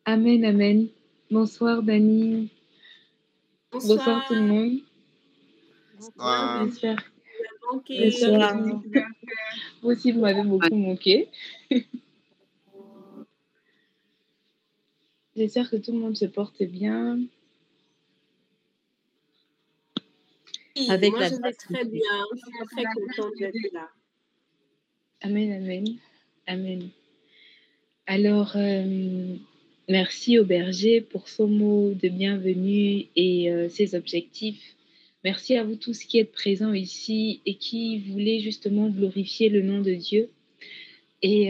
Amen, amen. Bonsoir, Dani. Bonsoir, tout le Bonsoir. monde. Bienvenue. J'espère, Manqué. j'espère que vous aussi, vous m'avez beaucoup manqué. J'espère que tout le monde se porte bien. Oui, moi, je vais très bien. Je suis très contente d'être là. Amen, amen. Amen. Alors, merci au berger pour son mot de bienvenue et ses objectifs. Merci à vous tous qui êtes présents ici et qui voulez justement glorifier le nom de Dieu. Et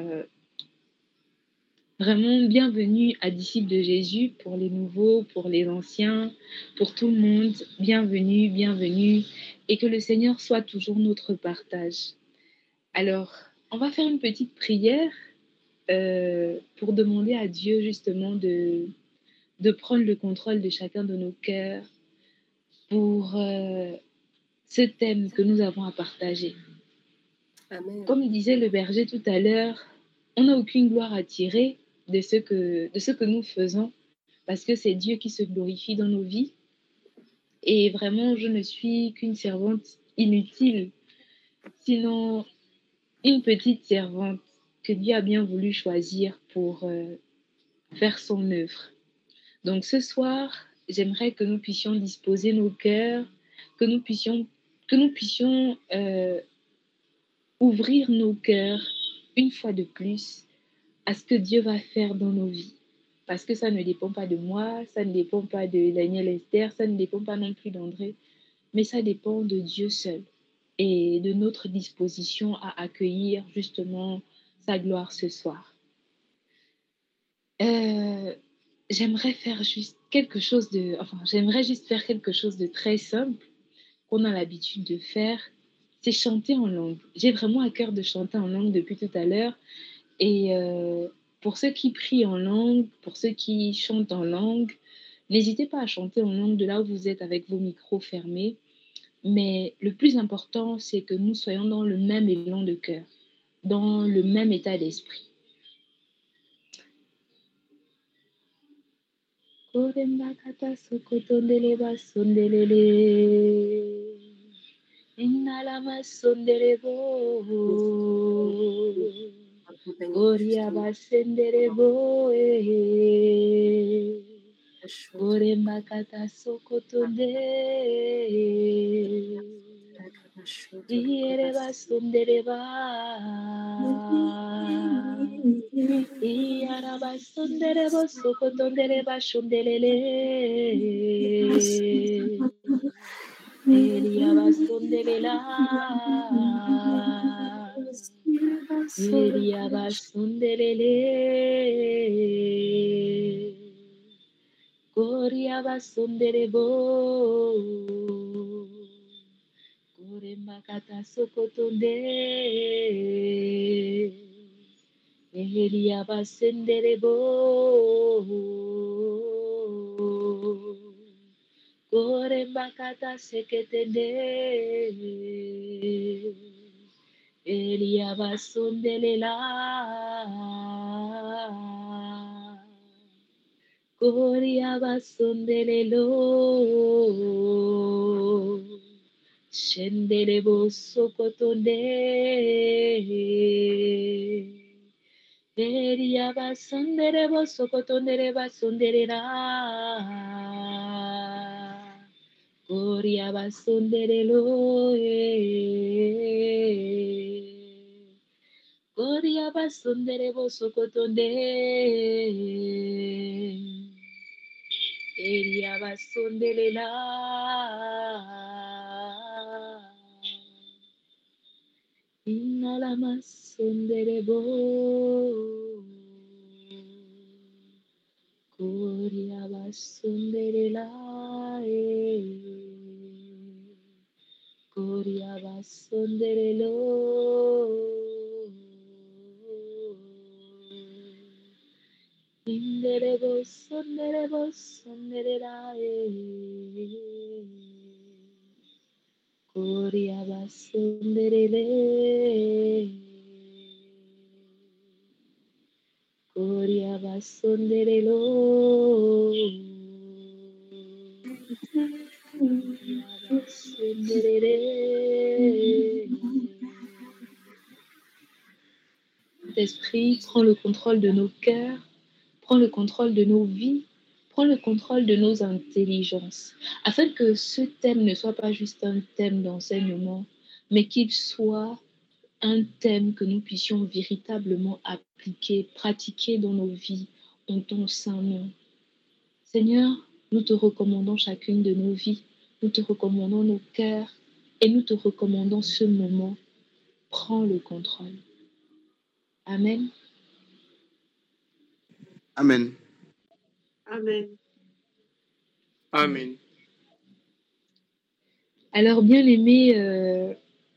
vraiment, bienvenue à Disciples de Jésus pour les nouveaux, pour les anciens, pour tout le monde. Bienvenue, bienvenue. Et que le Seigneur soit toujours notre partage. Alors, on va faire une petite prière pour demander à Dieu justement de prendre le contrôle de chacun de nos cœurs pour ce thème que nous avons à partager. Amen. Comme disait le berger tout à l'heure, on n'a aucune gloire à tirer de ce que nous faisons parce que c'est Dieu qui se glorifie dans nos vies. Et vraiment, je ne suis qu'une servante inutile, sinon une petite servante que Dieu a bien voulu choisir pour faire son œuvre. Donc ce soir, j'aimerais que nous puissions disposer nos cœurs, que nous puissions ouvrir nos cœurs une fois de plus à ce que Dieu va faire dans nos vies. Parce que ça ne dépend pas de moi, ça ne dépend pas de Daniel Esther, ça ne dépend pas non plus d'André, mais ça dépend de Dieu seul et de notre disposition à accueillir justement sa gloire ce soir. J'aimerais juste faire quelque chose de très simple qu'on a l'habitude de faire, c'est chanter en langue. J'ai vraiment à cœur de chanter en langue depuis tout à l'heure. Et pour ceux qui prient en langue, pour ceux qui chantent en langue, n'hésitez pas à chanter en langue de là où vous êtes avec vos micros fermés. Mais le plus important, c'est que nous soyons dans le même élan de cœur, dans le même état d'esprit. Goremakata sokotonde iyereba sondereba iyaraba sonderebo sokotondereba shondelele Eliaba sondelela Eliaba sondelele Goriaba sonderebo Goremakata sokotonde Eliaba senderebo Goremakata seketende Eliaba sondelela Goriaba sondelelo Shendelebo sokotonde Eliaba sondelebo sokotondereba sonderera Goriaba sonderelo Goriaba sonderebo sokotonde Eliaba sondelela Inalama sonderebo Goriaba sonderela Goriaba sonderelo Inderebo sonderela Goriaba sonderele Oriabasonderelo. L'Esprit prend le contrôle de nos cœurs, prend le contrôle de nos vies, prend le contrôle de nos intelligences, afin que ce thème ne soit pas juste un thème d'enseignement, mais qu'il soit un thème que nous puissions véritablement appliquer, pratiquer dans nos vies, en ton saint nom. Seigneur, nous te recommandons chacune de nos vies, nous te recommandons nos cœurs et nous te recommandons ce moment. Prends le contrôle. Amen. Amen. Amen. Amen. Alors, bien-aimés,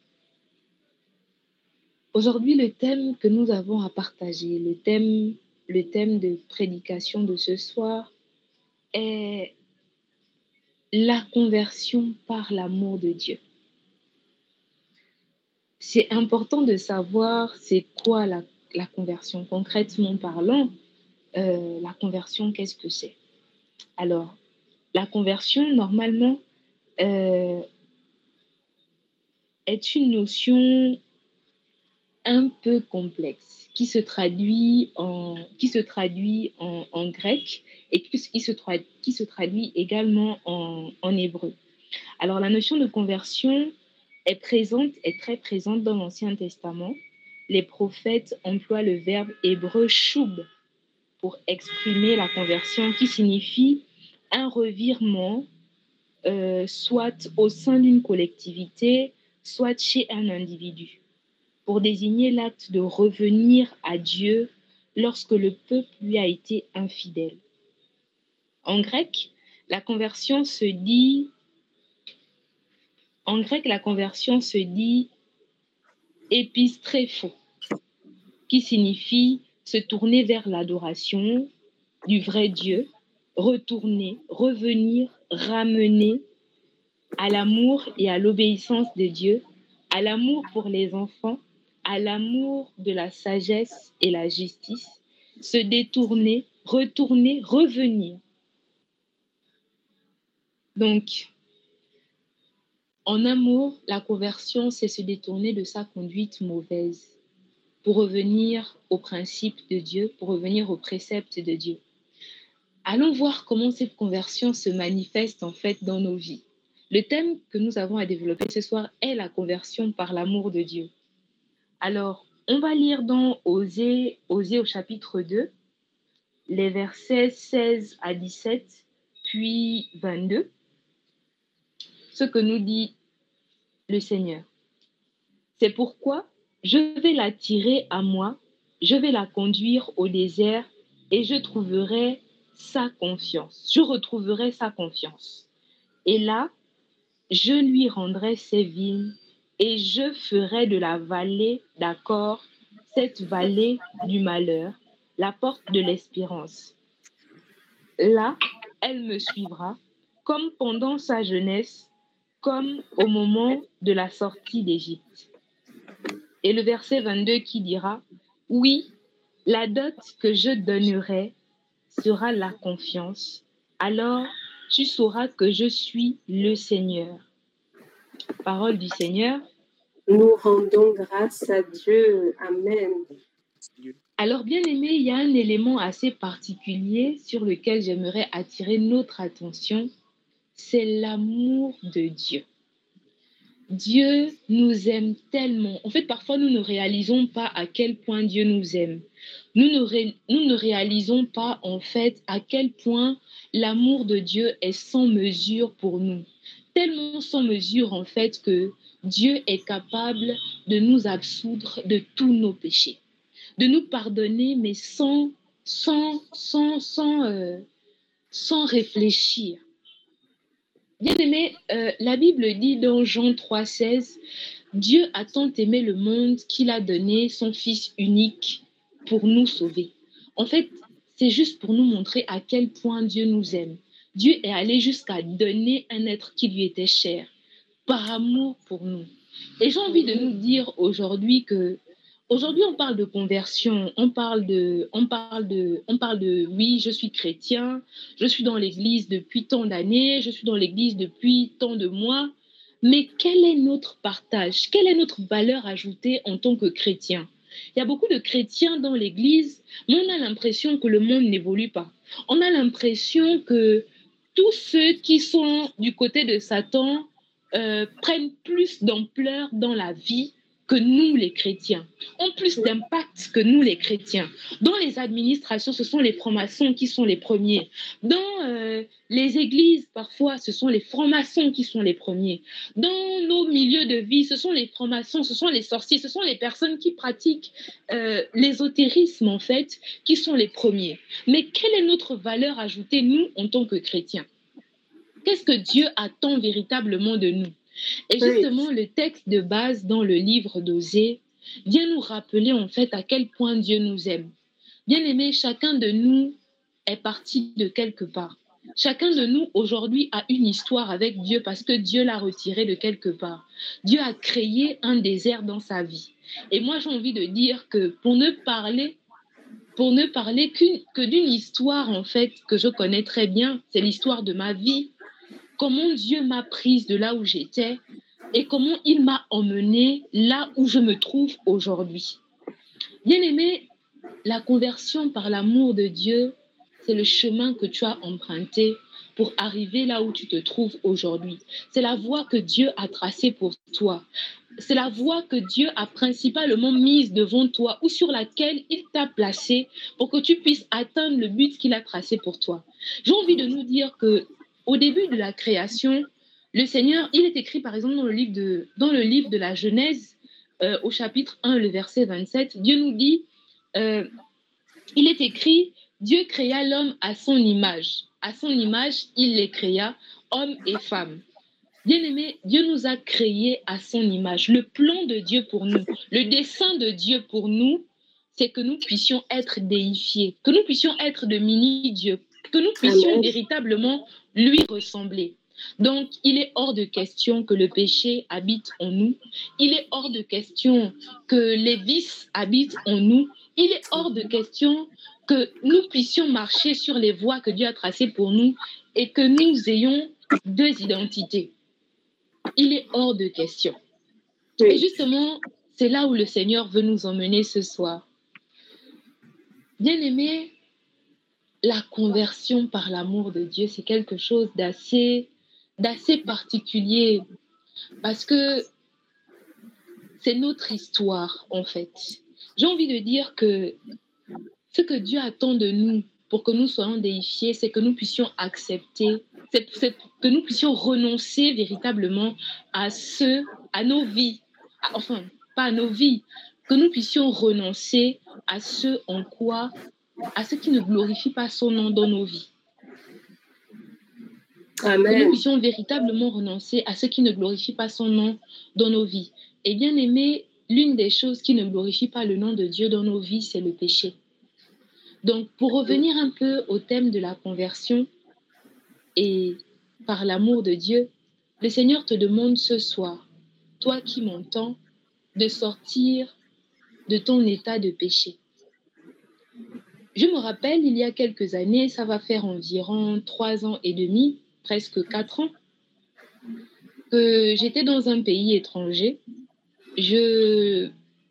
aujourd'hui, le thème que nous avons à partager, le thème de prédication de ce soir est la conversion par l'amour de Dieu. C'est important de savoir c'est quoi la conversion. Concrètement parlant, la conversion, qu'est-ce que c'est? Alors, la conversion, normalement, est une notion un peu complexe qui se traduit en grec et qui se traduit également en hébreu. Alors, la notion de conversion est très présente dans l'Ancien Testament. Les prophètes emploient le verbe hébreu shub pour exprimer la conversion qui signifie un revirement, soit au sein d'une collectivité, soit chez un individu, pour désigner l'acte de revenir à Dieu lorsque le peuple lui a été infidèle. En grec, la conversion se dit épistréphos, qui signifie se tourner vers l'adoration du vrai Dieu, retourner, revenir, ramener à l'amour et à l'obéissance de Dieu, à l'amour pour les enfants, à l'amour de la sagesse et la justice, se détourner, retourner, revenir. Donc, en amour, la conversion, c'est se détourner de sa conduite mauvaise pour revenir aux principes de Dieu, pour revenir aux préceptes de Dieu. Allons voir comment cette conversion se manifeste en fait dans nos vies. Le thème que nous avons à développer ce soir est la conversion par l'amour de Dieu. Alors, on va lire dans Osée au chapitre 2, les versets 16 à 17, puis 22, ce que nous dit le Seigneur. C'est pourquoi je vais l'attirer à moi, je vais la conduire au désert et je retrouverai sa confiance. Et là, je lui rendrai ses vignes et je ferai de la vallée d'Accord, cette vallée du malheur, la porte de l'espérance. Là, elle me suivra, comme pendant sa jeunesse, comme au moment de la sortie d'Égypte. Et le verset 22 qui dira, « Oui, la dot que je donnerai sera la confiance. Alors, tu sauras que je suis le Seigneur. » Parole du Seigneur. Nous rendons grâce à Dieu. Amen. Alors, bien aimé, il y a un élément assez particulier sur lequel j'aimerais attirer notre attention, c'est l'amour de Dieu. Dieu nous aime tellement. En fait, parfois, nous ne réalisons pas à quel point Dieu nous aime. Nous ne réalisons pas, en fait, à quel point l'amour de Dieu est sans mesure pour nous. Tellement sans mesure, en fait, que Dieu est capable de nous absoudre de tous nos péchés, de nous pardonner, mais sans réfléchir. Bien-aimé, la Bible dit dans Jean 3,16, « Dieu a tant aimé le monde qu'il a donné son Fils unique pour nous sauver. » En fait, c'est juste pour nous montrer à quel point Dieu nous aime. Dieu est allé jusqu'à donner un être qui lui était cher, par amour pour nous. Et j'ai envie de nous dire aujourd'hui que Aujourd'hui, on parle de conversion, oui, je suis chrétien, je suis dans l'église depuis tant d'années, je suis dans l'église depuis tant de mois, mais quel est notre partage? Quelle est notre valeur ajoutée en tant que chrétien? Il y a beaucoup de chrétiens dans l'église, mais on a l'impression que le monde n'évolue pas. On a l'impression que tous ceux qui sont du côté de Satan prennent plus d'ampleur dans la vie que nous, les chrétiens, ont plus d'impact que nous, les chrétiens. Dans les administrations, ce sont les francs-maçons qui sont les premiers. Dans les églises, parfois, ce sont les francs-maçons qui sont les premiers. Dans nos milieux de vie, ce sont les francs-maçons, ce sont les sorciers, ce sont les personnes qui pratiquent l'ésotérisme, en fait, qui sont les premiers. Mais quelle est notre valeur ajoutée, nous, en tant que chrétiens? Qu'est-ce que Dieu attend véritablement de nous? Et justement, le texte de base dans le livre d'Osée vient nous rappeler en fait à quel point Dieu nous aime. Bien aimé, chacun de nous est parti de quelque part. Chacun de nous aujourd'hui a une histoire avec Dieu parce que Dieu l'a retiré de quelque part. Dieu a créé un désert dans sa vie. Et moi, j'ai envie de dire que pour ne parler que d'une histoire en fait que je connais très bien, c'est l'histoire de ma vie. Comment Dieu m'a prise de là où j'étais et comment il m'a emmenée là où je me trouve aujourd'hui. Bien aimé, la conversion par l'amour de Dieu, c'est le chemin que tu as emprunté pour arriver là où tu te trouves aujourd'hui. C'est la voie que Dieu a tracée pour toi. C'est la voie que Dieu a principalement mise devant toi ou sur laquelle il t'a placé pour que tu puisses atteindre le but qu'il a tracé pour toi. J'ai envie de nous dire que au début de la création, le Seigneur, il est écrit par exemple dans le livre de la Genèse, au chapitre 1, le verset 27, Dieu nous dit, il est écrit, Dieu créa l'homme à son image. À son image, il les créa, hommes et femmes. Bien-aimés, Dieu nous a créés à son image. Le plan de Dieu pour nous, le dessein de Dieu pour nous, c'est que nous puissions être déifiés, que nous puissions être de mini-dieux, que nous puissions véritablement lui ressembler. Donc, il est hors de question que le péché habite en nous. Il est hors de question que les vices habitent en nous. Il est hors de question que nous puissions marcher sur les voies que Dieu a tracées pour nous et que nous ayons deux identités. Il est hors de question. Et justement, c'est là où le Seigneur veut nous emmener ce soir. Bien-aimés, la conversion par l'amour de Dieu, c'est quelque chose d'assez particulier parce que c'est notre histoire, en fait. J'ai envie de dire que ce que Dieu attend de nous pour que nous soyons déifiés, c'est que nous puissions accepter, c'est que nous puissions renoncer véritablement à nos vies, enfin, pas à nos vies, que nous puissions renoncer à ce qui ne glorifie pas son nom dans nos vies. Amen. Que nous puissions véritablement renoncer à ce qui ne glorifie pas son nom dans nos vies. Et bien aimé, l'une des choses qui ne glorifie pas le nom de Dieu dans nos vies, c'est le péché. Donc, pour revenir un peu au thème de la conversion et par l'amour de Dieu, le Seigneur te demande ce soir, toi qui m'entends, de sortir de ton état de péché. Je me rappelle, il y a quelques années, ça va faire environ 3 ans et demi, presque 4 ans, que j'étais dans un pays étranger. Je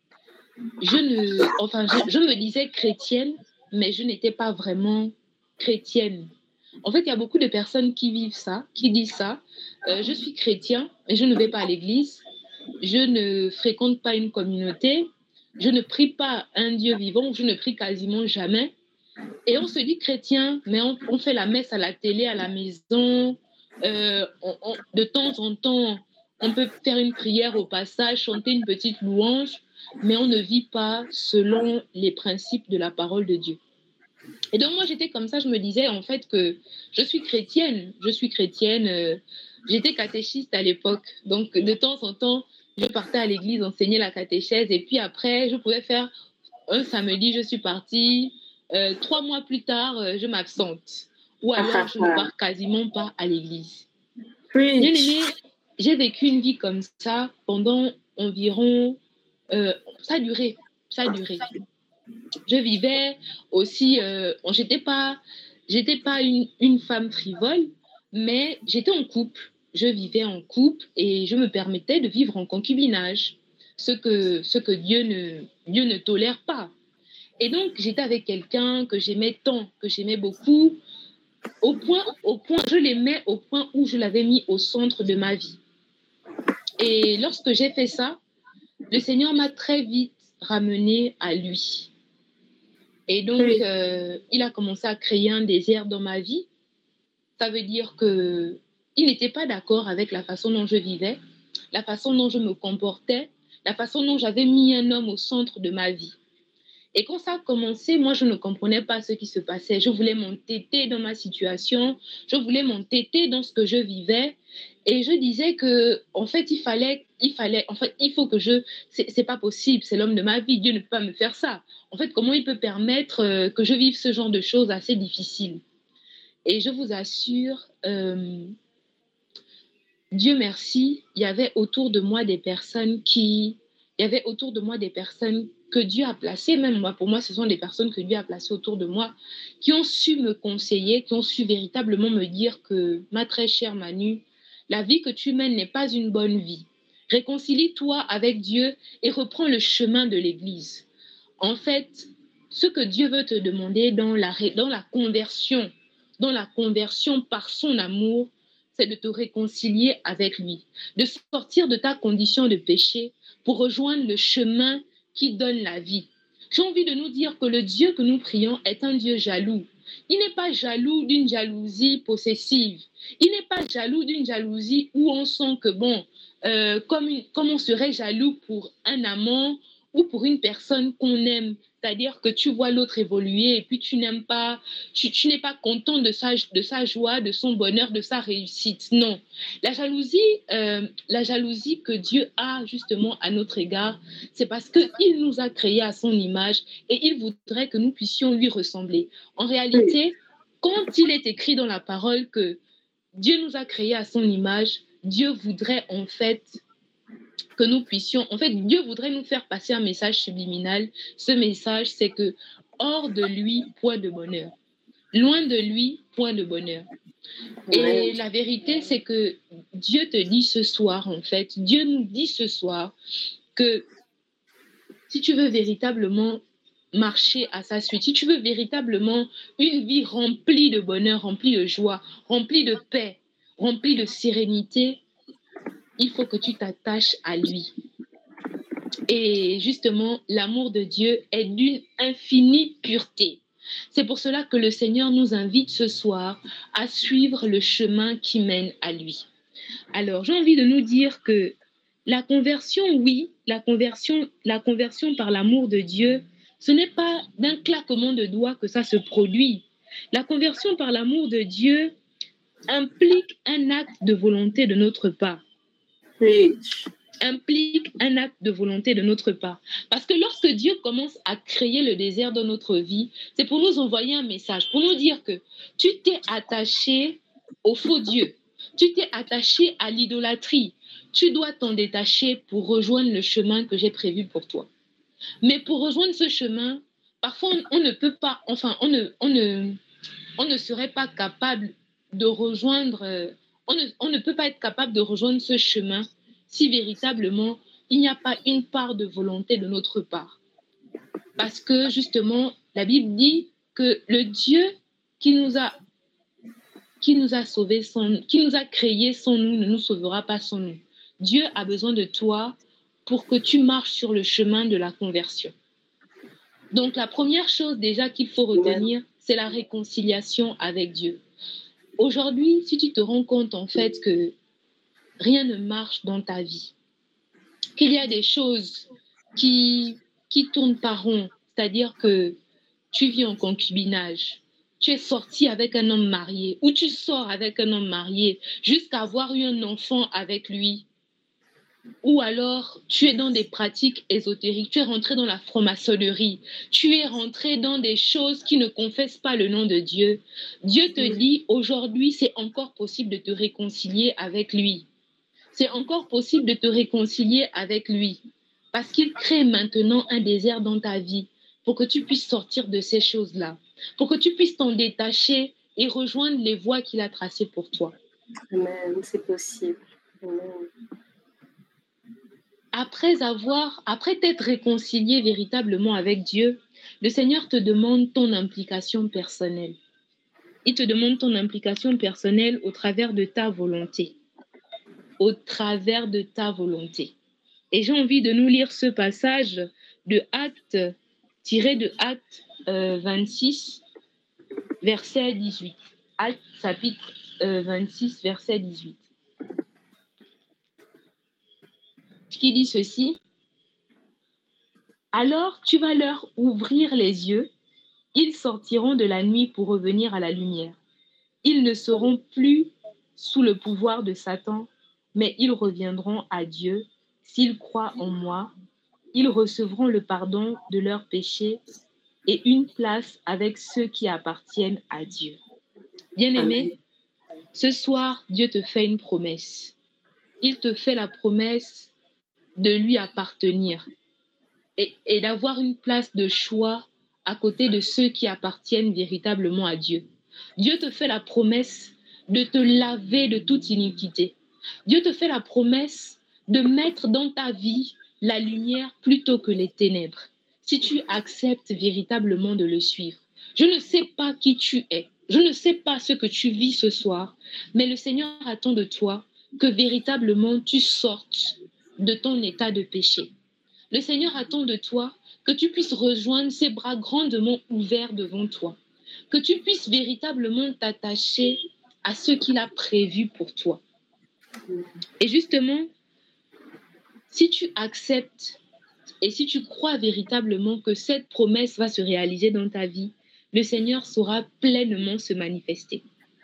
me disais chrétienne, mais je n'étais pas vraiment chrétienne. En fait, il y a beaucoup de personnes qui vivent ça, qui disent ça. Je suis chrétien, mais je ne vais pas à l'église. Je ne fréquente pas une communauté. Je ne prie pas un Dieu vivant. Je ne prie quasiment jamais. Et on se dit chrétien, mais on fait la messe à la télé, à la maison. De temps en temps, on peut faire une prière au passage, chanter une petite louange, mais on ne vit pas selon les principes de la parole de Dieu. Et donc, moi, j'étais comme ça, je me disais en fait que je suis chrétienne. J'étais catéchiste à l'époque. Donc, de temps en temps, je partais à l'église enseigner la catéchèse. Et puis après, je pouvais faire un samedi, je suis partie. 3 mois plus tard, je m'absente. Ou alors, je ne pars quasiment pas à l'église. Bien aimé, j'ai vécu une vie comme ça pendant environ... ça a duré Ça a duré. Je vivais aussi, j'étais pas une femme frivole, mais j'étais en couple. Je vivais en couple et je me permettais de vivre en concubinage, ce que Dieu ne tolère pas. Et donc, j'étais avec quelqu'un que j'aimais tant, que j'aimais beaucoup, je l'aimais au point où je l'avais mis au centre de ma vie. Et lorsque j'ai fait ça, le Seigneur m'a très vite ramenée à lui. Et donc, il a commencé à créer un désert dans ma vie. Ça veut dire qu'il n'était pas d'accord avec la façon dont je vivais, la façon dont je me comportais, la façon dont j'avais mis un homme au centre de ma vie. Et quand ça a commencé, moi, je ne comprenais pas ce qui se passait. Je voulais m'entêter dans ma situation, je voulais m'entêter dans ce que je vivais. Et je disais que, en fait, il faut que c'est pas possible, c'est l'homme de ma vie, Dieu ne peut pas me faire ça. En fait, comment il peut permettre que je vive ce genre de choses assez difficiles? Et je vous assure, Dieu merci, il y avait autour de moi des personnes que Dieu a placées, même moi, pour moi, ce sont des personnes que Dieu a placées autour de moi, qui ont su me conseiller, qui ont su véritablement me dire que, ma très chère Manu, la vie que tu mènes n'est pas une bonne vie. Réconcilie-toi avec Dieu et reprends le chemin de l'Église. En fait, ce que Dieu veut te demander dans la conversion par son amour, c'est de te réconcilier avec lui, de sortir de ta condition de péché pour rejoindre le chemin qui donne la vie. J'ai envie de nous dire que le Dieu que nous prions est un Dieu jaloux. Il n'est pas jaloux d'une jalousie possessive. Il n'est pas jaloux d'une jalousie où on sent que, comme on serait jaloux pour un amant ou pour une personne qu'on aime. C'est-à-dire que tu vois l'autre évoluer et puis tu n'aimes pas, tu n'es pas content de sa joie, de son bonheur, de sa réussite. Non. La jalousie que Dieu a justement à notre égard, c'est parce qu'il nous a créés à son image et il voudrait que nous puissions lui ressembler. En réalité, quand il est écrit dans la parole que Dieu nous a créés à son image, Dieu voudrait en fait que nous puissions, en fait, Dieu voudrait nous faire passer un message subliminal. Ce message, c'est que hors de lui, point de bonheur. Loin de lui, point de bonheur. Et la vérité, c'est que Dieu te dit ce soir, en fait, Dieu nous dit ce soir que si tu veux véritablement marcher à sa suite, si tu veux véritablement une vie remplie de bonheur, remplie de joie, remplie de paix, remplie de sérénité, il faut que tu t'attaches à lui. Et justement, l'amour de Dieu est d'une infinie pureté. C'est pour cela que le Seigneur nous invite ce soir à suivre le chemin qui mène à lui. Alors, j'ai envie de nous dire que la conversion, oui, la conversion par l'amour de Dieu, ce n'est pas d'un claquement de doigts que ça se produit. La conversion par l'amour de Dieu implique un acte de volonté de notre part. Oui. Implique un acte de volonté de notre part. Parce que lorsque Dieu commence à créer le désert dans notre vie, c'est pour nous envoyer un message, pour nous dire que tu t'es attaché au faux Dieu, tu t'es attaché à l'idolâtrie, tu dois t'en détacher pour rejoindre le chemin que j'ai prévu pour toi. Mais pour rejoindre ce chemin, parfois on ne peut pas, enfin on ne serait pas capable de rejoindre, on ne peut pas être capable de rejoindre ce chemin si véritablement il n'y a pas une part de volonté de notre part. Parce que justement, la Bible dit que le Dieu qui nous a sauvés, qui nous a créés sans nous, ne nous sauvera pas sans nous. Dieu a besoin de toi pour que tu marches sur le chemin de la conversion. Donc la première chose déjà qu'il faut retenir, c'est la réconciliation avec Dieu. Aujourd'hui, si tu te rends compte en fait que rien ne marche dans ta vie, qu'il y a des choses qui tournent par rond, c'est-à-dire que tu vis en concubinage, tu es sorti avec un homme marié ou tu sors avec un homme marié jusqu'à avoir eu un enfant avec lui, ou alors tu es dans des pratiques ésotériques, tu es rentré dans la franc-maçonnerie, tu es rentré dans des choses qui ne confessent pas le nom de Dieu. Dieu te dit aujourd'hui, c'est encore possible de te réconcilier avec lui. C'est encore possible de te réconcilier avec lui. Parce qu'il crée maintenant un désert dans ta vie pour que tu puisses sortir de ces choses-là, pour que tu puisses t'en détacher et rejoindre les voies qu'il a tracées pour toi. Amen, c'est possible. Amen. Après t'être réconcilié véritablement avec Dieu, le Seigneur te demande ton implication personnelle. Il te demande ton implication personnelle au travers de ta volonté. Au travers de ta volonté. Et j'ai envie de nous lire ce passage de Actes, tiré de Actes 26, verset 18. Actes chapitre 26, verset 18. Qui dit ceci: alors tu vas leur ouvrir les yeux, ils sortiront de la nuit pour revenir à la lumière. Ils ne seront plus sous le pouvoir de Satan, mais ils reviendront à Dieu. S'ils croient en moi, ils recevront le pardon de leurs péchés et une place avec ceux qui appartiennent à Dieu. Bien-aimé, ce soir, Dieu te fait une promesse. Il te fait la promesse de lui appartenir et d'avoir une place de choix à côté de ceux qui appartiennent véritablement à Dieu. Dieu te fait la promesse de te laver de toute iniquité. Dieu te fait la promesse de mettre dans ta vie la lumière plutôt que les ténèbres, si tu acceptes véritablement de le suivre. Je ne sais pas qui tu es, je ne sais pas ce que tu vis ce soir, mais le Seigneur attend de toi que véritablement tu sortes de ton état de péché. Le Seigneur attend de toi que tu puisses rejoindre ses bras grandement ouverts devant toi, que tu puisses véritablement t'attacher à ce qu'il a prévu pour toi. Et justement, si tu acceptes et si tu crois véritablement que cette promesse va se réaliser dans ta vie, le Seigneur saura pleinement se manifester.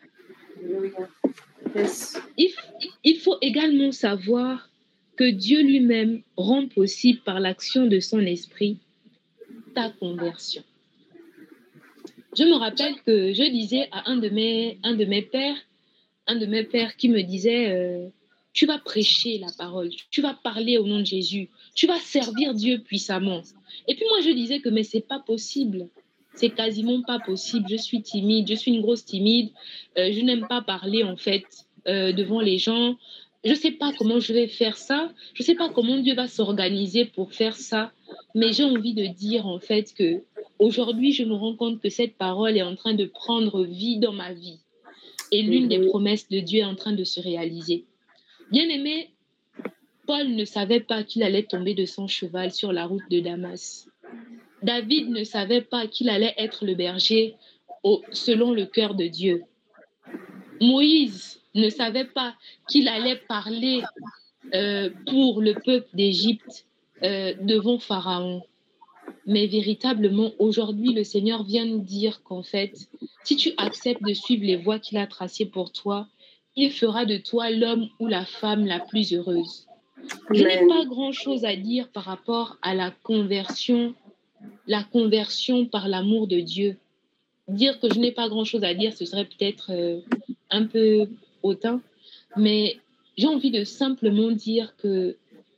Yes. Il faut également savoir que Dieu lui-même rend possible par l'action de son esprit ta conversion. Je me rappelle que je disais à un de mes pères qui me disait tu vas prêcher la parole, tu vas parler au nom de Jésus, tu vas servir Dieu puissamment. Et puis moi je disais que mais c'est pas possible. C'est quasiment pas possible. Je suis timide, je suis une grosse timide. Je n'aime pas parler en fait devant les gens. Je ne sais pas comment je vais faire ça. Je ne sais pas comment Dieu va s'organiser pour faire ça. Mais j'ai envie de dire en fait que aujourd'hui, je me rends compte que cette parole est en train de prendre vie dans ma vie. Et l'une des promesses de Dieu est en train de se réaliser. Bien-aimé, Paul ne savait pas qu'il allait tomber de son cheval sur la route de Damas. David ne savait pas qu'il allait être le berger selon le cœur de Dieu. Moïse ne savait pas qu'il allait parler pour le peuple d'Égypte devant Pharaon. Mais véritablement, aujourd'hui, le Seigneur vient nous dire qu'en fait, si tu acceptes de suivre les voies qu'il a tracées pour toi, il fera de toi l'homme ou la femme la plus heureuse. Je n'ai pas grand-chose à dire par rapport à la conversion par l'amour de Dieu. Dire que je n'ai pas grand-chose à dire, ce serait peut-être un peu hautain, mais j'ai envie de simplement dire que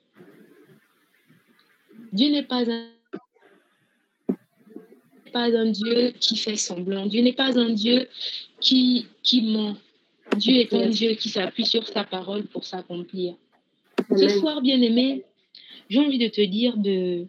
Dieu n'est pas un Dieu qui fait semblant. Dieu n'est pas un Dieu qui ment. Dieu est un Dieu qui s'appuie sur sa parole pour s'accomplir. Ce soir, bien-aimé, j'ai envie de te dire de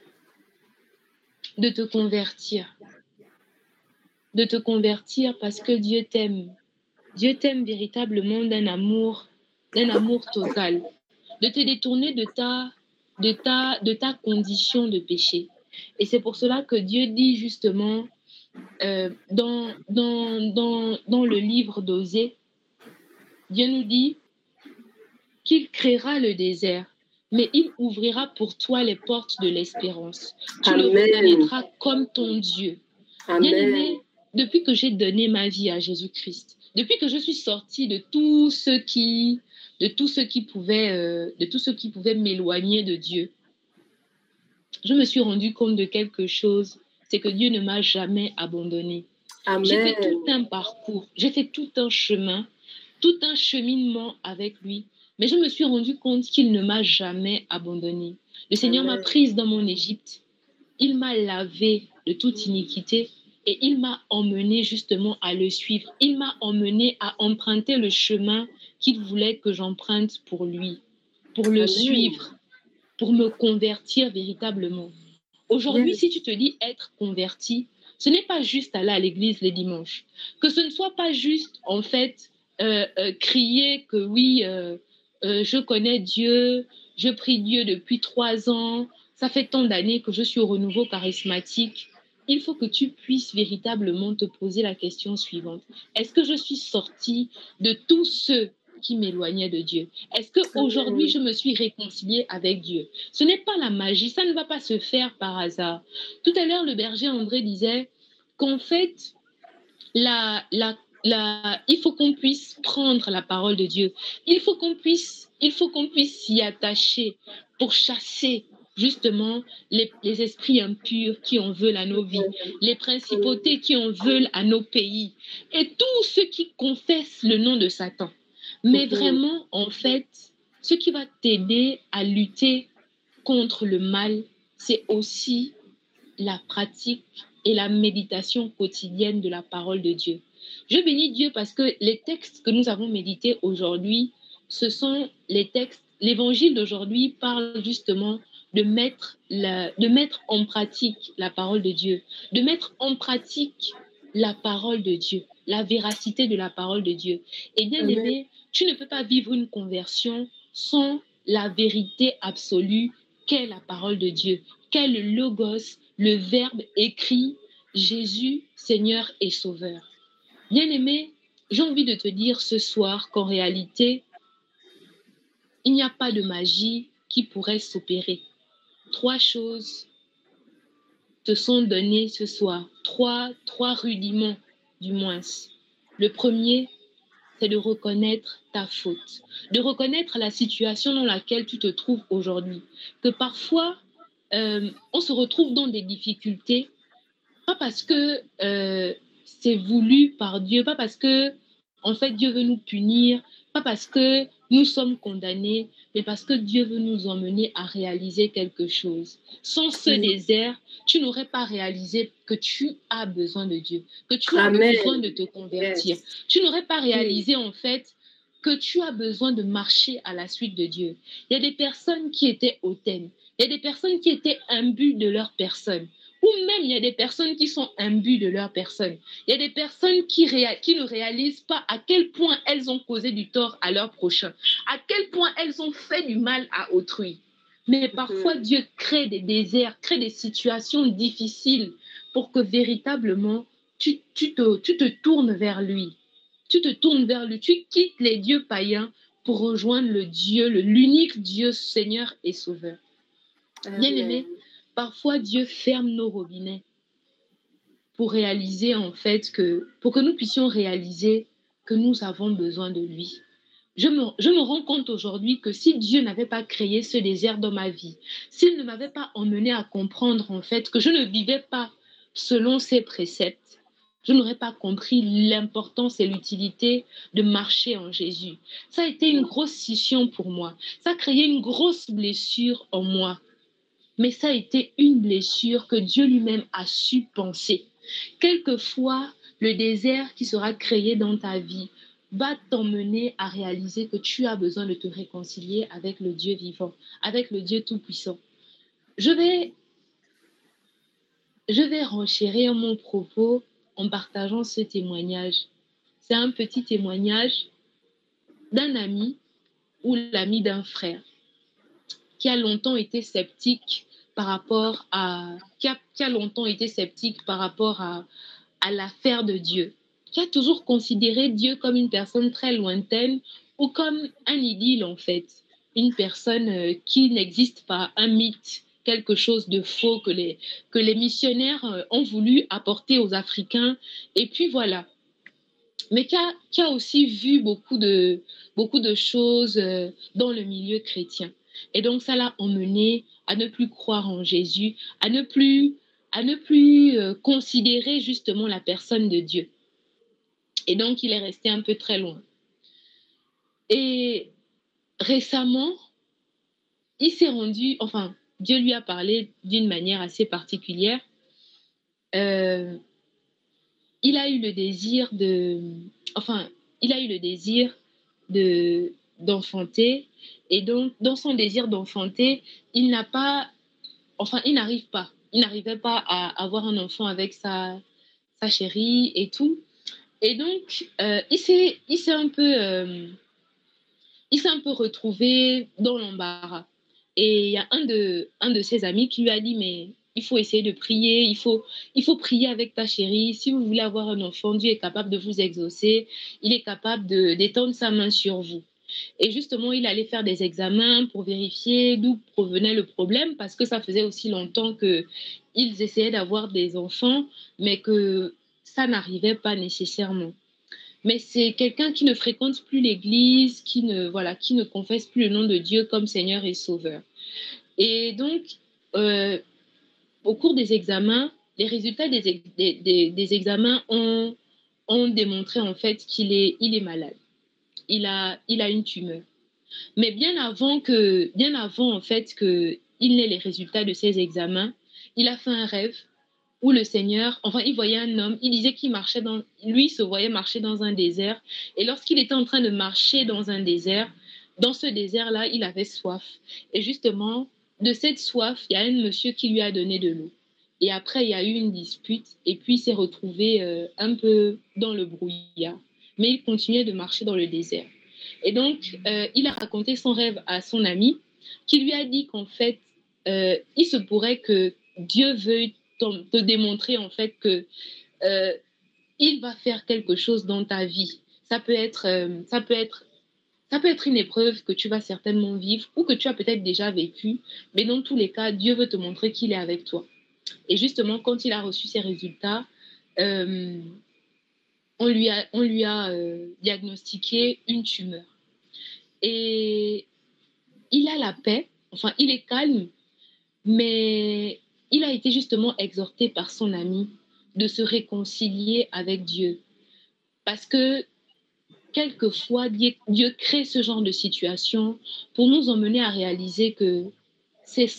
te convertir. De te convertir parce que Dieu t'aime. Dieu t'aime véritablement d'un amour total. De te détourner de ta condition de péché. Et c'est pour cela que Dieu dit justement dans le livre d'Osée, Dieu nous dit qu'il créera le désert, mais il ouvrira pour toi les portes de l'espérance. Tu le reconnaîtras comme ton Dieu. Bien-aimé, depuis que j'ai donné ma vie à Jésus-Christ, depuis que je suis sortie de tout ce qui pouvait m'éloigner de Dieu, je me suis rendu compte de quelque chose, c'est que Dieu ne m'a jamais abandonnée. J'ai fait tout un parcours, j'ai fait tout un chemin, tout un cheminement avec lui, mais je me suis rendu compte qu'il ne m'a jamais abandonnée. Le Seigneur m'a prise dans mon Égypte. Il m'a lavé de toute iniquité et il m'a emmené justement à le suivre. Il m'a emmené à emprunter le chemin qu'il voulait que j'emprunte pour lui, pour le suivre, pour me convertir véritablement. Aujourd'hui, si tu te dis être converti, ce n'est pas juste aller à l'église les dimanches. Que ce ne soit pas juste, en fait, crier que oui, je connais Dieu, je prie Dieu depuis 3 ans, ça fait tant d'années que je suis au renouveau charismatique. Il faut que tu puisses véritablement te poser la question suivante. Est-ce que je suis sortie de tous ceux qui m'éloignaient de Dieu? Est-ce qu'aujourd'hui, je me suis réconciliée avec Dieu? Ce n'est pas la magie, ça ne va pas se faire par hasard. Tout à l'heure, le berger André disait qu'en fait, il faut qu'on puisse prendre la parole de Dieu. Il faut qu'on puisse s'y attacher pour chasser justement les esprits impurs qui en veulent à nos vies, les principautés qui en veulent à nos pays et tous ceux qui confessent le nom de Satan. Mais vraiment, en fait, ce qui va t'aider à lutter contre le mal, c'est aussi la pratique et la méditation quotidienne de la parole de Dieu. Je bénis Dieu parce que les textes que nous avons médités aujourd'hui, ce sont les textes, l'évangile d'aujourd'hui parle justement de mettre en pratique la parole de Dieu, de mettre en pratique la parole de Dieu, la véracité de la parole de Dieu. Et bien aimé, tu ne peux pas vivre une conversion sans la vérité absolue qu'est la parole de Dieu, qu'est le logos, le verbe écrit, Jésus, Seigneur et Sauveur. Bien-aimé, j'ai envie de te dire ce soir qu'en réalité, il n'y a pas de magie qui pourrait s'opérer. 3 choses te sont données ce soir, trois rudiments du moins. Le premier, c'est de reconnaître ta faute, de reconnaître la situation dans laquelle tu te trouves aujourd'hui. Que parfois, on se retrouve dans des difficultés, pas parce que c'est voulu par Dieu, pas parce que, en fait, Dieu veut nous punir, pas parce que nous sommes condamnés, mais parce que Dieu veut nous emmener à réaliser quelque chose. Sans ce désert, tu n'aurais pas réalisé que tu as besoin de Dieu, que tu as besoin de te convertir. Tu n'aurais pas réalisé, en fait, que tu as besoin de marcher à la suite de Dieu. Il y a des personnes qui étaient hautaines, il y a des personnes qui étaient imbues de leur personne. Ou même, il y a des personnes qui sont imbues de leur personne. Il y a des personnes qui ne réalisent pas à quel point elles ont causé du tort à leur prochain, à quel point elles ont fait du mal à autrui. Mais parfois, Dieu crée des déserts, crée des situations difficiles pour que véritablement, tu te tournes vers lui. Tu te tournes vers lui, tu quittes les dieux païens pour rejoindre l'unique Dieu Seigneur et Sauveur. Bien-aimé, parfois Dieu ferme nos robinets pour réaliser en fait pour que nous puissions réaliser que nous avons besoin de lui. Je me rends compte aujourd'hui que si Dieu n'avait pas créé ce désert dans ma vie, s'il ne m'avait pas emmené à comprendre en fait que je ne vivais pas selon ses préceptes, je n'aurais pas compris l'importance et l'utilité de marcher en Jésus. Ça a été une grosse scission pour moi. Ça a créé une grosse blessure en moi. Mais ça a été une blessure que Dieu lui-même a su penser. Quelquefois, le désert qui sera créé dans ta vie va t'emmener à réaliser que tu as besoin de te réconcilier avec le Dieu vivant, avec le Dieu tout-puissant. Je vais renchérir mon propos en partageant ce témoignage. C'est un petit témoignage d'un ami ou l'ami d'un frère qui a longtemps été sceptique par rapport à l'affaire de Dieu, qui a toujours considéré Dieu comme une personne très lointaine ou comme un idylle en fait, une personne qui n'existe pas, un mythe, quelque chose de faux que les missionnaires ont voulu apporter aux Africains, et puis voilà. Mais qui a aussi vu beaucoup de choses dans le milieu chrétien. Et donc, ça l'a emmené à ne plus croire en Jésus, à ne plus considérer justement la personne de Dieu. Et donc, il est resté un peu très loin. Et récemment, il s'est rendu, enfin, Dieu lui a parlé d'une manière assez particulière. Il a eu le désir d'enfanter. Et donc, dans son désir d'enfanter, il n'arrivait pas à avoir un enfant avec sa chérie et tout. Et donc, il s'est un peu retrouvé dans l'embarras. Et il y a un de ses amis qui lui a dit, mais il faut essayer de prier, il faut prier avec ta chérie. Si vous voulez avoir un enfant, Dieu est capable de vous exaucer, il est capable d'étendre sa main sur vous. Et justement, il allait faire des examens pour vérifier d'où provenait le problème, parce que ça faisait aussi longtemps qu'ils essayaient d'avoir des enfants, mais que ça n'arrivait pas nécessairement. Mais c'est quelqu'un qui ne fréquente plus l'église, qui ne confesse plus le nom de Dieu comme Seigneur et Sauveur. Et donc, au cours des examens, les résultats des examens ont démontré en fait qu'il est malade. Il a une tumeur. Mais bien avant en fait qu'il n'ait les résultats de ses examens, il a fait un rêve où le Seigneur, enfin, il voyait un homme, il disait qu'il lui se voyait marcher dans un désert. Et lorsqu'il était en train de marcher dans un désert, dans ce désert-là, il avait soif. Et justement, de cette soif, il y a un monsieur qui lui a donné de l'eau. Et après, il y a eu une dispute, et puis il s'est retrouvé un peu dans le brouillard. Mais il continuait de marcher dans le désert. Et donc, il a raconté son rêve à son ami, qui lui a dit qu'en fait, il se pourrait que Dieu veuille te démontrer en fait que il va faire quelque chose dans ta vie. Ça peut être une épreuve que tu vas certainement vivre ou que tu as peut-être déjà vécu, mais dans tous les cas, Dieu veut te montrer qu'il est avec toi. Et justement, quand il a reçu ses résultats, on lui a diagnostiqué une tumeur. Et il a la paix, enfin, il est calme, mais il a été justement exhorté par son ami de se réconcilier avec Dieu. Parce que quelquefois, Dieu crée ce genre de situation pour nous emmener à réaliser que c'est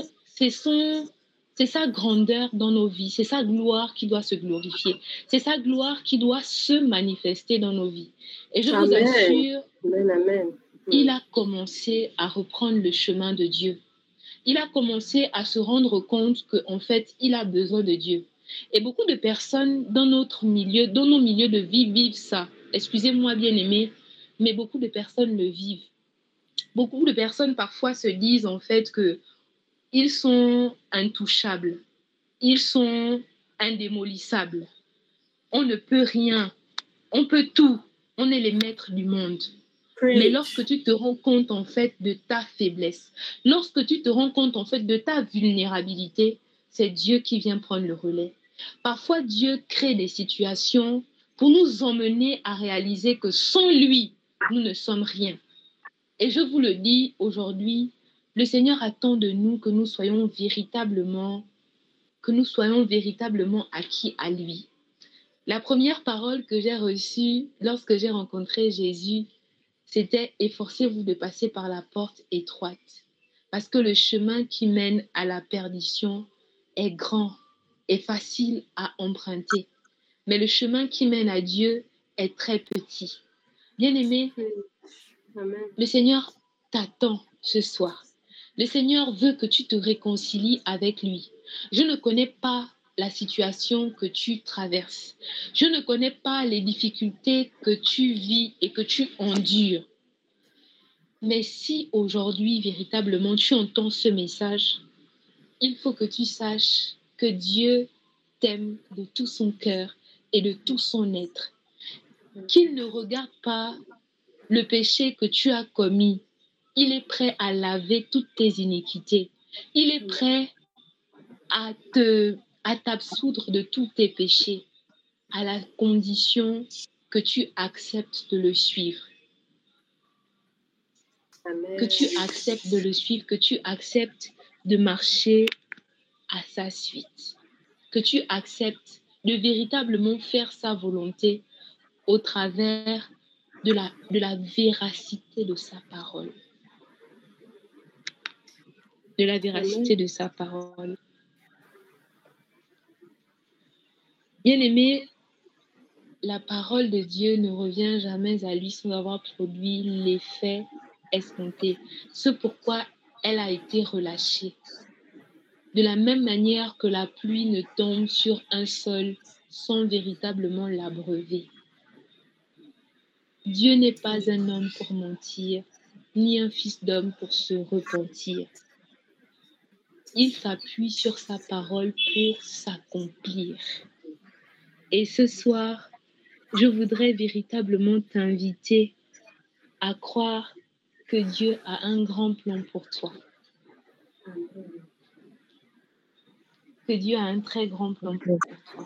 sa grandeur dans nos vies, c'est sa gloire qui doit se glorifier, c'est sa gloire qui doit se manifester dans nos vies. Et je vous assure, il a commencé à reprendre le chemin de Dieu. Il a commencé à se rendre compte qu'en fait, il a besoin de Dieu. Et beaucoup de personnes dans nos milieux de vie vivent ça. Excusez-moi, bien-aimés, mais beaucoup de personnes le vivent. Beaucoup de personnes parfois se disent en fait qu'ils sont intouchables, ils sont indémolissables. On ne peut rien, on peut tout, on est les maîtres du monde. Mais lorsque tu te rends compte en fait de ta faiblesse, lorsque tu te rends compte en fait de ta vulnérabilité, c'est Dieu qui vient prendre le relais. Parfois, Dieu crée des situations pour nous emmener à réaliser que sans lui, nous ne sommes rien. Et je vous le dis aujourd'hui, le Seigneur attend de nous que nous soyons véritablement acquis à lui. La première parole que j'ai reçue lorsque j'ai rencontré Jésus, c'était « Efforcez-vous de passer par la porte étroite, parce que le chemin qui mène à la perdition est grand et facile à emprunter, mais le chemin qui mène à Dieu est très petit. » Bien-aimé, le Seigneur t'attend ce soir. Le Seigneur veut que tu te réconcilies avec lui. Je ne connais pas la situation que tu traverses. Je ne connais pas les difficultés que tu vis et que tu endures. Mais si aujourd'hui, véritablement, tu entends ce message, il faut que tu saches que Dieu t'aime de tout son cœur et de tout son être. Qu'il ne regarde pas le péché que tu as commis. Il est prêt à laver toutes tes iniquités. Il est prêt à t'absoudre de tous tes péchés, à la condition que tu acceptes de le suivre. Amen. Que tu acceptes de le suivre, que tu acceptes de marcher à sa suite, que tu acceptes de véritablement faire sa volonté au travers de la véracité de sa parole. de la véracité de sa parole. Bien-aimé, la parole de Dieu ne revient jamais à lui sans avoir produit l'effet escompté, ce pourquoi elle a été relâchée. De la même manière que la pluie ne tombe sur un sol sans véritablement l'abreuver. Dieu n'est pas un homme pour mentir, ni un fils d'homme pour se repentir. Il s'appuie sur sa parole pour s'accomplir. Et ce soir, je voudrais véritablement t'inviter à croire que Dieu a un grand plan pour toi. Que Dieu a un très grand plan pour toi.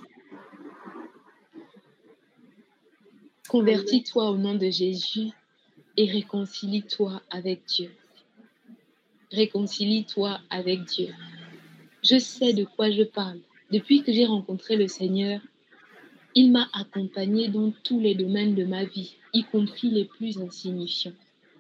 Convertis-toi au nom de Jésus et réconcilie-toi avec Dieu. Réconcilie-toi avec Dieu. Je sais de quoi je parle. Depuis que j'ai rencontré le Seigneur, il m'a accompagné dans tous les domaines de ma vie, y compris les plus insignifiants.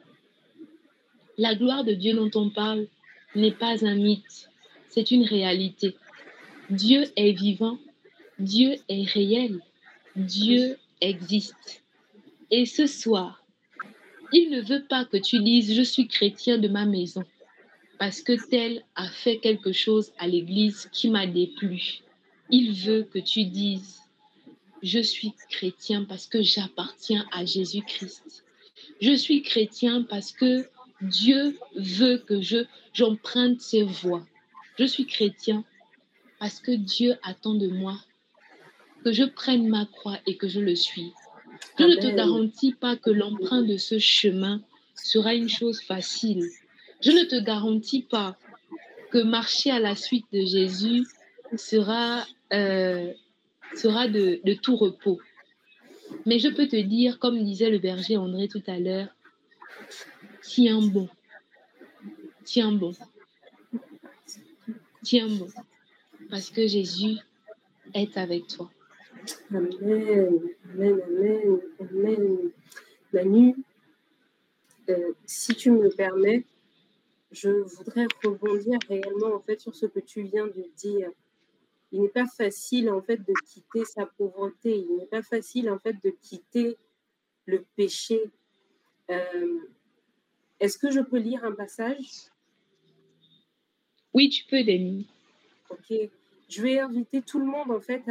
La gloire de Dieu dont on parle n'est pas un mythe, c'est une réalité. Dieu est vivant, Dieu est réel, Dieu existe. Et ce soir, il ne veut pas que tu dises « je suis chrétien de ma maison » parce que tel a fait quelque chose à l'église qui m'a déplu. Il veut que tu dises « je suis chrétien parce que j'appartiens à Jésus-Christ ». Je suis chrétien parce que Dieu veut que j'emprunte ses voies. Je suis chrétien parce que Dieu attend de moi que je prenne ma croix et que je le suive. Je ne te garantis pas que l'emprunt de ce chemin sera une chose facile. Je ne te garantis pas que marcher à la suite de Jésus sera de tout repos. Mais je peux te dire, comme disait le berger André tout à l'heure, tiens bon. Tiens bon. Tiens bon. Parce que Jésus est avec toi. Amen, amen, amen, amen. Manu, si tu me permets, je voudrais rebondir réellement en fait sur ce que tu viens de dire. Il n'est pas facile en fait de quitter sa pauvreté. Il n'est pas facile en fait de quitter le péché. Est-ce que je peux lire un passage? Oui, tu peux, Denis. Ok. Je vais inviter tout le monde en fait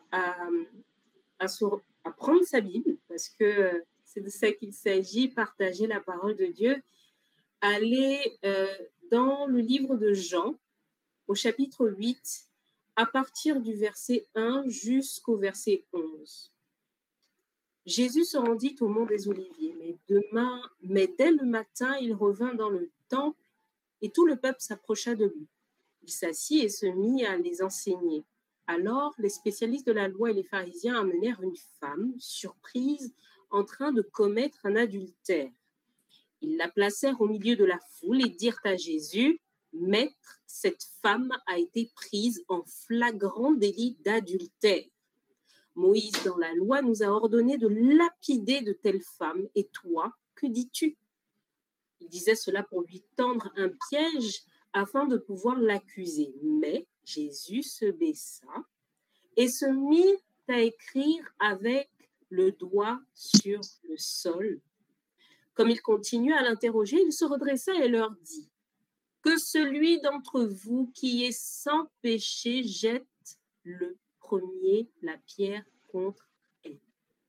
à prendre sa Bible parce que c'est de ça qu'il s'agit, partager la parole de Dieu. Aller dans le livre de Jean, au chapitre 8, à partir du verset 1 jusqu'au verset 11. Jésus se rendit au mont des Oliviers, mais dès le matin, il revint dans le temple et tout le peuple s'approcha de lui. Il s'assit et se mit à les enseigner. Alors, les spécialistes de la loi et les pharisiens amenèrent une femme surprise en train de commettre un adultère. Ils la placèrent au milieu de la foule et dirent à Jésus, « Maître, cette femme a été prise en flagrant délit d'adultère. Moïse, dans la loi, nous a ordonné de lapider de telles femmes. Et toi, que dis-tu » Il disait cela pour lui tendre un piège afin de pouvoir l'accuser. Mais Jésus se baissa et se mit à écrire avec le doigt sur le sol. Comme il continua à l'interroger, il se redressa et leur dit, « Que celui d'entre vous qui est sans péché jette le premier la pierre contre elle. »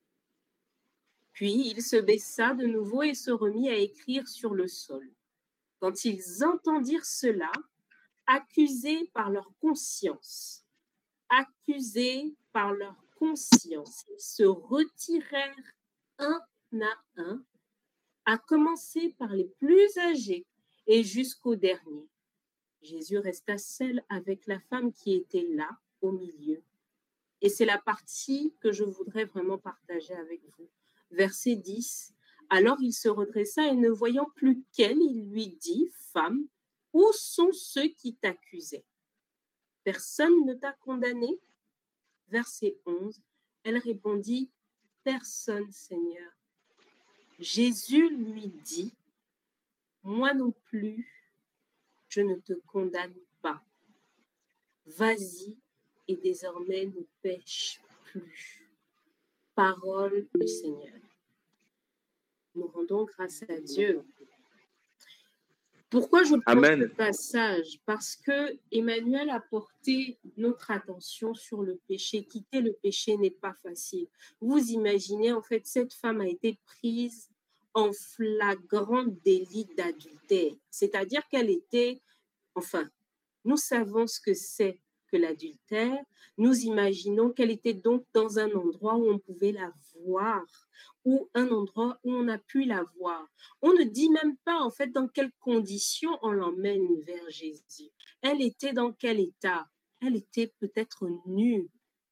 Puis il se baissa de nouveau et se remit à écrire sur le sol. Quand ils entendirent cela, accusés par leur conscience, ils se retirèrent un à un, à commencer par les plus âgés et jusqu'au dernier. Jésus resta seul avec la femme qui était là, au milieu. Et c'est la partie que je voudrais vraiment partager avec vous. Verset 10. Alors il se redressa et ne voyant plus qu'elle, il lui dit, « Femme, où sont ceux qui t'accusaient? Personne ne t'a condamné ?» Verset 11. Elle répondit, « Personne, Seigneur. » Jésus lui dit, « Moi non plus, je ne te condamne pas. Vas-y et désormais ne pêche plus. Parole du Seigneur. Nous rendons grâce à Dieu. Pourquoi je prends ce passage? Parce que Emmanuel a porté notre attention sur le péché. Quitter le péché n'est pas facile. Vous imaginez, en fait, cette femme a été prise en flagrant délit d'adultère. C'est-à-dire qu'elle était, enfin, nous savons ce que c'est que l'adultère. Nous imaginons qu'elle était donc dans un endroit où on pouvait la voir, ou un endroit où on a pu la voir. On ne dit même pas en fait dans quelles conditions on l'emmène vers Jésus. Elle était dans quel état? Elle était peut-être nue,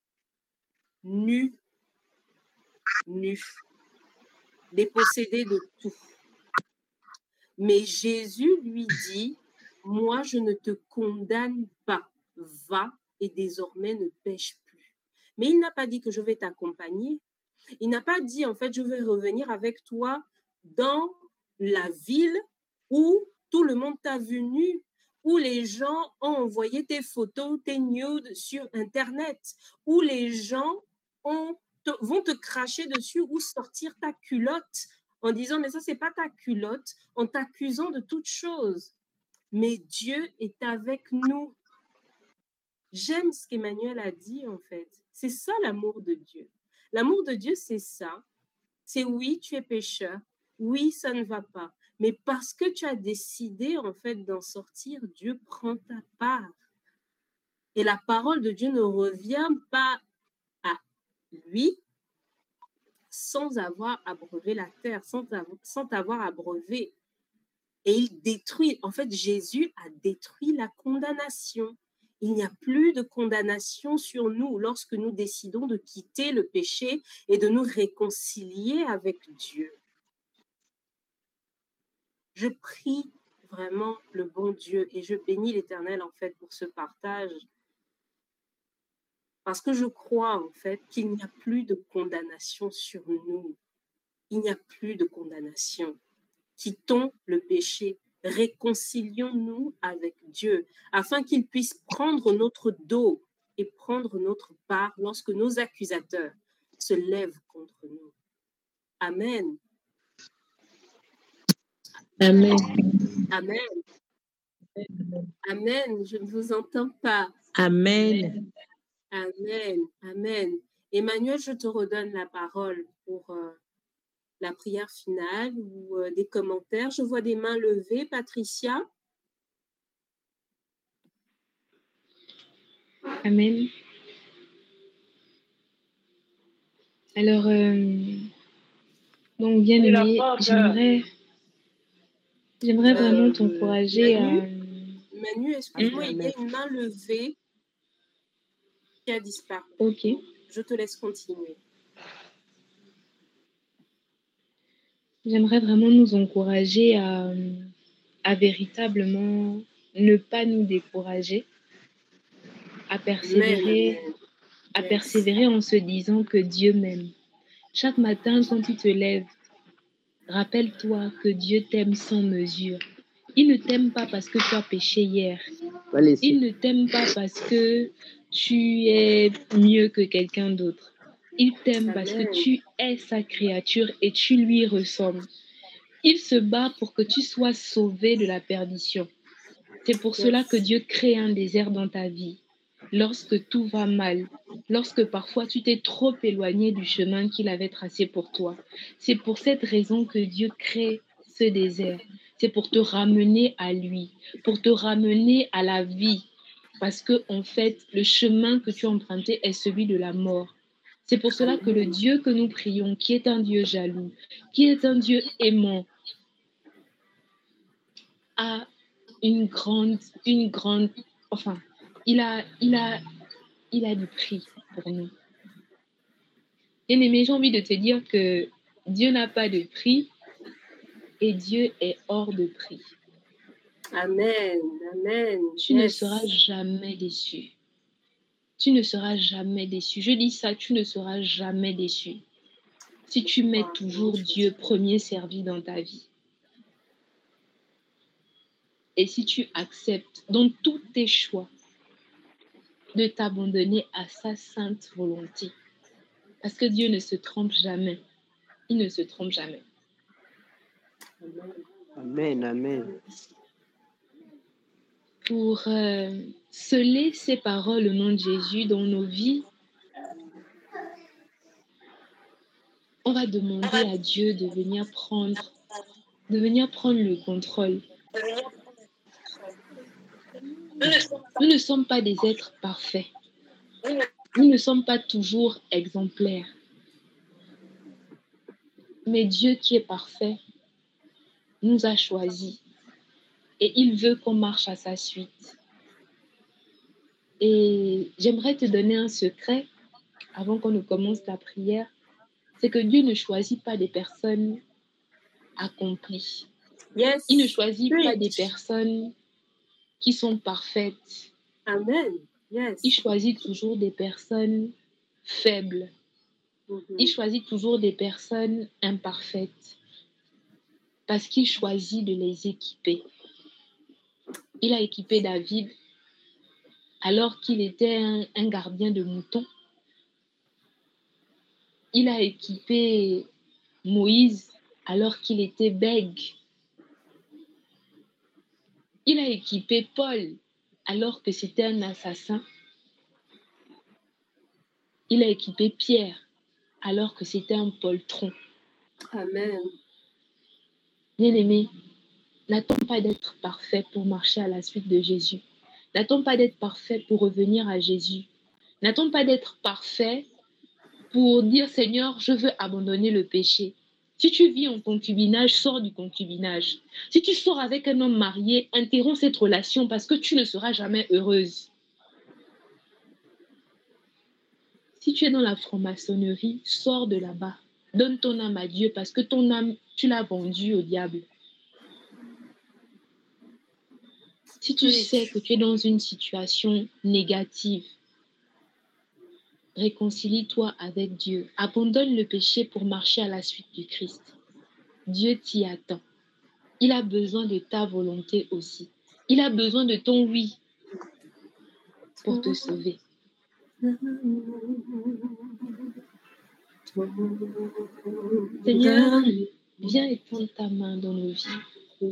dépossédée de tout. Mais Jésus lui dit, moi je ne te condamne pas, va et désormais ne pêche plus. Mais il n'a pas dit que je vais t'accompagner. Il n'a pas dit, en fait, je vais revenir avec toi dans la ville où tout le monde t'a vu nu, où les gens ont envoyé tes photos, tes nudes sur Internet, où les gens vont te cracher dessus ou sortir ta culotte en disant, mais ça, c'est pas ta culotte, en t'accusant de toutes choses. Mais Dieu est avec nous. J'aime ce qu'Emmanuel a dit, en fait. C'est ça l'amour de Dieu. L'amour de Dieu, c'est ça. C'est oui, tu es pécheur. Oui, ça ne va pas. Mais parce que tu as décidé, en fait, d'en sortir, Dieu prend ta part. Et la parole de Dieu ne revient pas à lui sans avoir abreuvé la terre, sans avoir abreuvé. Et il détruit. En fait, Jésus a détruit la condamnation. Il n'y a plus de condamnation sur nous lorsque nous décidons de quitter le péché et de nous réconcilier avec Dieu. Je prie vraiment le bon Dieu et je bénis l'Éternel en fait pour ce partage parce que je crois en fait qu'il n'y a plus de condamnation sur nous. Il n'y a plus de condamnation. Quittons le péché. Réconcilions-nous avec Dieu afin qu'il puisse prendre notre dos et prendre notre part lorsque nos accusateurs se lèvent contre nous. Amen. Amen. Amen. Amen. Je ne vous entends pas. Amen. Amen. Amen. Emmanuel, je te redonne la parole pour la prière finale ou des commentaires. Je vois des mains levées. Patricia. Amen. Alors, donc, bien aimé, j'aimerais vraiment t'encourager à... Manu, excuse-moi, il y a une main levée qui a disparu. Ok. Je te laisse continuer. J'aimerais vraiment nous encourager à véritablement ne pas nous décourager, à persévérer, en se disant que Dieu m'aime. Chaque matin, quand tu te lèves, rappelle-toi que Dieu t'aime sans mesure. Il ne t'aime pas parce que tu as péché hier. Il ne t'aime pas parce que tu es mieux que quelqu'un d'autre. Il t'aime parce que tu es sa créature et tu lui ressembles. Il se bat pour que tu sois sauvé de la perdition. C'est pour cela que Dieu crée un désert dans ta vie. Lorsque tout va mal, lorsque parfois tu t'es trop éloigné du chemin qu'il avait tracé pour toi. C'est pour cette raison que Dieu crée ce désert. C'est pour te ramener à lui, pour te ramener à la vie. Parce que, en fait, le chemin que tu as emprunté est celui de la mort. C'est pour cela que le Dieu que nous prions, qui est un Dieu jaloux, qui est un Dieu aimant, a enfin, il a du prix pour nous. Bien-aimé, j'ai envie de te dire que Dieu n'a pas de prix et Dieu est hors de prix. Amen, amen. Tu ne seras jamais déçu. Tu ne seras jamais déçu. Je dis ça, tu ne seras jamais déçu. Si tu mets toujours Dieu premier servi dans ta vie. et si tu acceptes dans tous tes choix de t'abandonner à sa sainte volonté. Parce que Dieu ne se trompe jamais. Il ne se trompe jamais. Amen, amen. Pour sceller ces paroles au nom de Jésus dans nos vies, on va demander à Dieu de venir prendre le contrôle. Nous ne sommes pas des êtres parfaits. Nous ne sommes pas toujours exemplaires. Mais Dieu qui est parfait nous a choisis et il veut qu'on marche à sa suite. Et j'aimerais te donner un secret avant qu'on ne commence la prière, c'est que Dieu ne choisit pas des personnes accomplies. Yes. Il ne choisit pas des personnes qui sont parfaites. Amen. Yes. Il choisit toujours des personnes faibles. Il choisit toujours des personnes imparfaites parce qu'il choisit de les équiper. Il a équipé David alors qu'il était un gardien de moutons. Il a équipé Moïse alors qu'il était bègue. Il a équipé Paul alors que c'était un assassin. Il a équipé Pierre alors que c'était un poltron. Amen. Bien-aimé, n'attends pas d'être parfait pour marcher à la suite de Jésus. N'attends pas d'être parfait pour revenir à Jésus. N'attends pas d'être parfait pour dire Seigneur, je veux abandonner le péché. Si tu vis en concubinage, sors du concubinage. Si tu sors avec un homme marié, interromps cette relation parce que tu ne seras jamais heureuse. Si tu es dans la franc-maçonnerie, sors de là-bas. Donne ton âme à Dieu parce que ton âme, tu l'as vendue au diable. Si tu sais que tu es dans une situation négative, réconcilie-toi avec Dieu. Abandonne le péché pour marcher à la suite du Christ. Dieu t'y attend. Il a besoin de ta volonté aussi. Il a besoin de ton oui pour te sauver. Seigneur, viens étendre ta main dans nos vies.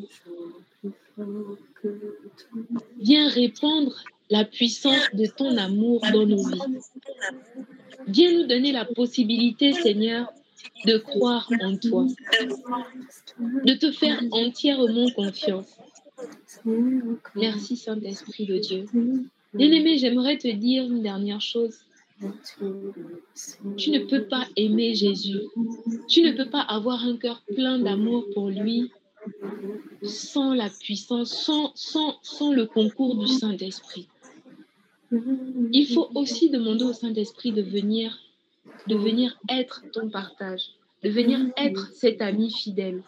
Viens répandre la puissance de ton amour dans nos vies. Viens nous donner la possibilité, Seigneur, de croire en toi, de te faire entièrement confiance. Merci, Saint-Esprit de Dieu. Bien-aimé, j'aimerais te dire une dernière chose. Tu ne peux pas aimer Jésus. Tu ne peux pas avoir un cœur plein d'amour pour lui sans la puissance, sans le concours du Saint-Esprit. Il faut aussi demander au Saint-Esprit de venir être ton partage, de venir être cet ami fidèle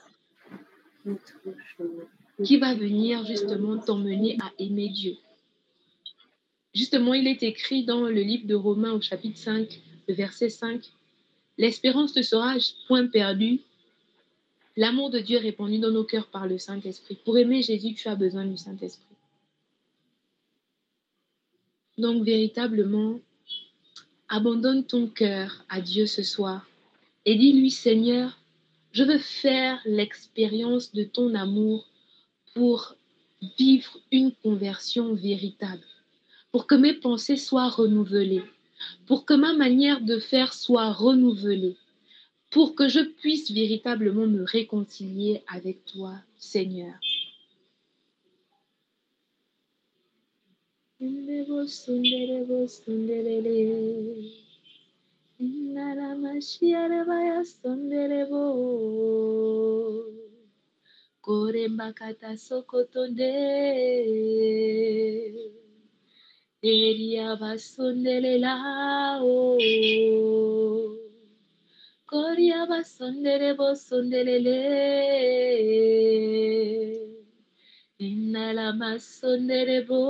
qui va venir justement t'emmener à aimer Dieu. Justement, il est écrit dans le livre de Romains au chapitre 5, le verset 5, « L'espérance ne sera point perdue, l'amour de Dieu est répandu dans nos cœurs par le Saint-Esprit. » Pour aimer Jésus, tu as besoin du Saint-Esprit. Donc, véritablement, abandonne ton cœur à Dieu ce soir et dis-lui, Seigneur, je veux faire l'expérience de ton amour pour vivre une conversion véritable, pour que mes pensées soient renouvelées, pour que ma manière de faire soit renouvelée, pour que je puisse véritablement me réconcilier avec toi, Seigneur. Korembakata sokotonde Eria basondelela o Koria basondele bosondelele Inala masondele bo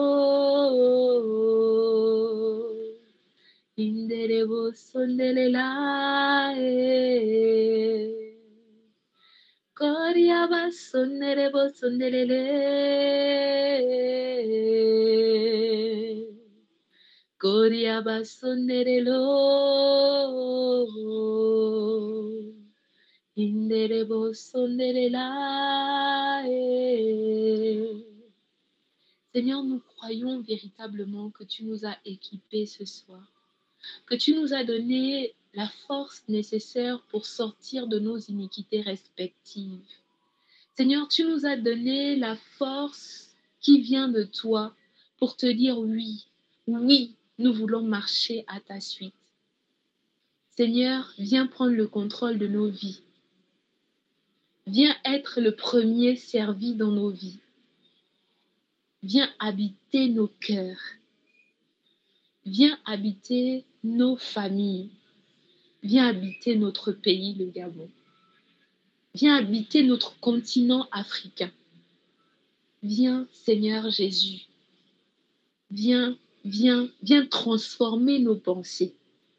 Indere bosondelela Koria Seigneur, nous croyons véritablement que tu nous as équipés ce soir, que tu nous as donné la force nécessaire pour sortir de nos iniquités respectives. Seigneur, tu nous as donné la force qui vient de toi pour te dire oui, oui, nous voulons marcher à ta suite. Seigneur, viens prendre le contrôle de nos vies. Viens être le premier servi dans nos vies. Viens habiter nos cœurs. Viens habiter nos familles. Viens habiter notre pays, le Gabon. Viens habiter notre continent africain. Viens, Seigneur Jésus. Viens transformer nos pensées.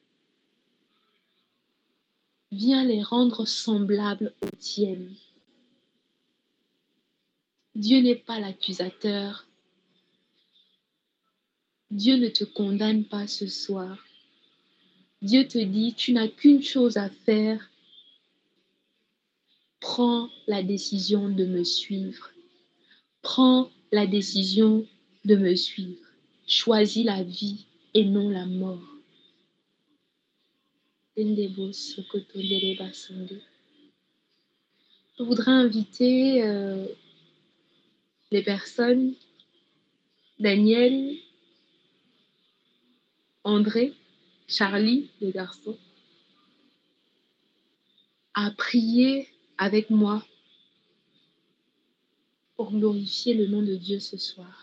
Viens les rendre semblables aux tiennes. Dieu n'est pas l'accusateur. Dieu ne te condamne pas ce soir. Dieu te dit, tu n'as qu'une chose à faire. Prends la décision de me suivre. Prends la décision de me suivre. Choisis la vie et non la mort. Je voudrais inviter les personnes, Daniel, André, Charlie, le garçon, à prier avec moi pour glorifier le nom de Dieu ce soir.